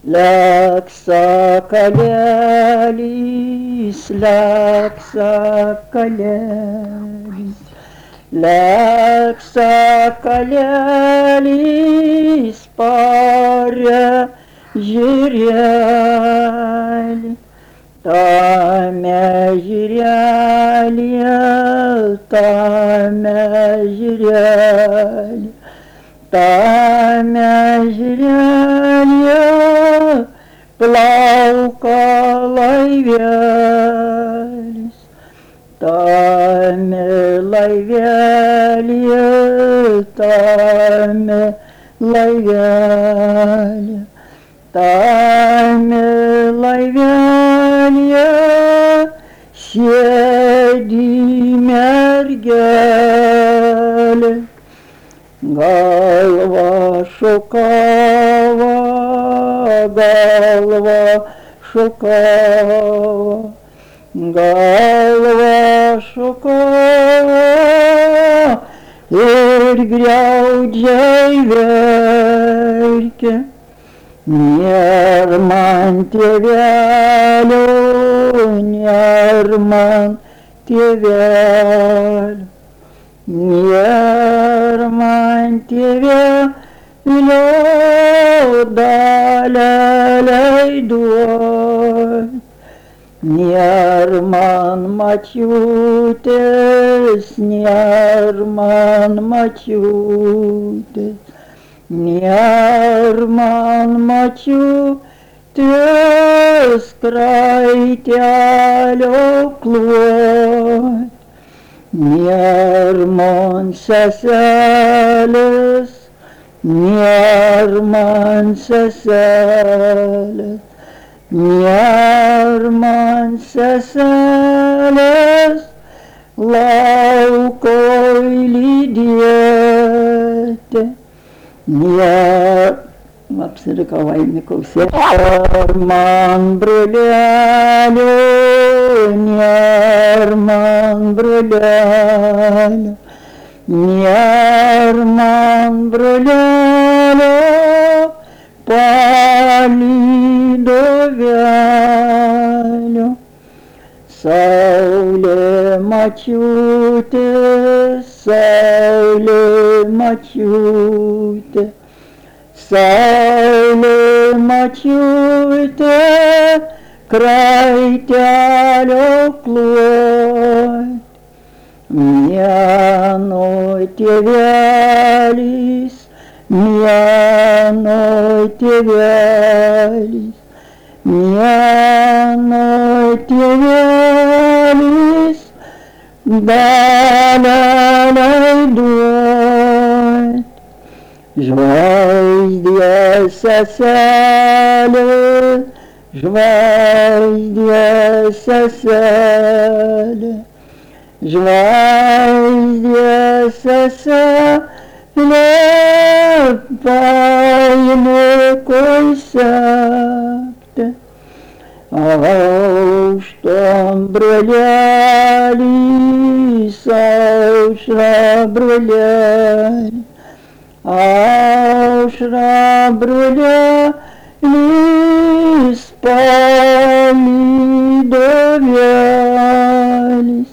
Ляг соколялись, ляг соколялись, ляг соколялись, паря жиряли. Тамя жиряли, тамя жиряли, тамя жиряли, плавкалай вялись. Таме лайвяли, таме лайвяли, таме лайвяли, седи мергали. Голова шукава, голова шукава, голова шукава, гряудей верьке. Нерман тевялю, нерман тевялю, нерман тевялю, далялей дуой. Нерман мачутес, нерман мачутес, нерман мачутес, край тялю клой. Нерман сеселес, нерман сеселес, nierman seseles laukoi lydiete. Apsirikau Vainikovse. Nierman brolelio, nierman brolelio, nierman brolelio, palidovėliu. Saulė mačiutė, saulė mačiutė, saulė mačiutė, kraitelio kloj. Mėno tėvelis, mėno tėvelis, mėno tėvelis, dalelei duot. Žvaigždės seselė, žvaigždės seselė, žvaigždės seselė, vainikui septi. Aušta brolelis, aušra brolelis, aušra brolelis, palydovėlis.